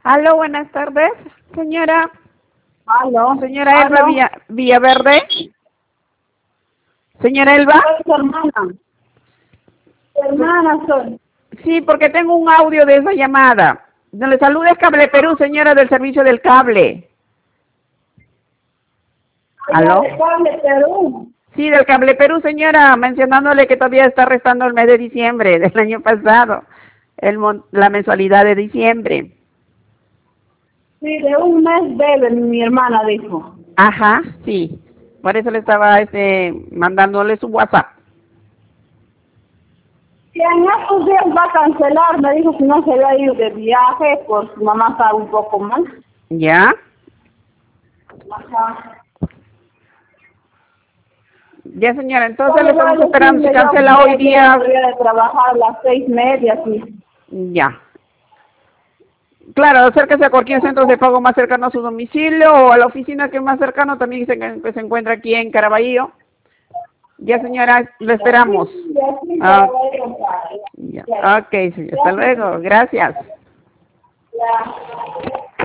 Aló, buenas tardes, señora. Aló. Señora Elba Aló. Villaverde. Señora Elba. Soy tu hermana. Tu hermana soy. Sí, porque tengo un audio de esa llamada. Le saluda Cable Perú, señora del servicio del cable. ¿Aló? De Cable Perú. Sí, del Cable Perú, señora, mencionándole que todavía está restando el mes de diciembre del año pasado, la mensualidad de diciembre. Sí, de un mes debe, mi hermana dijo. Ajá, sí. Por eso le estaba mandándole su WhatsApp. Y en estos días va a cancelar, me dijo que no se había ido de viaje, pues su mamá está un poco mal. ¿Ya? Ajá. Ya, señora, entonces le Solo va a estamos esperando. Si decirle yo cancela hoy que día, debería de trabajar a las 6:30, sí. ya. Claro, acérquese a cualquier centro de pago más cercano a su domicilio o a la oficina que es más cercano también que se encuentra aquí en Caraballo. Ya, señora, lo esperamos. Y así se Ah, va a ir a comprar. ya. Ya. Ok, señor. Hasta luego. Gracias. Ya.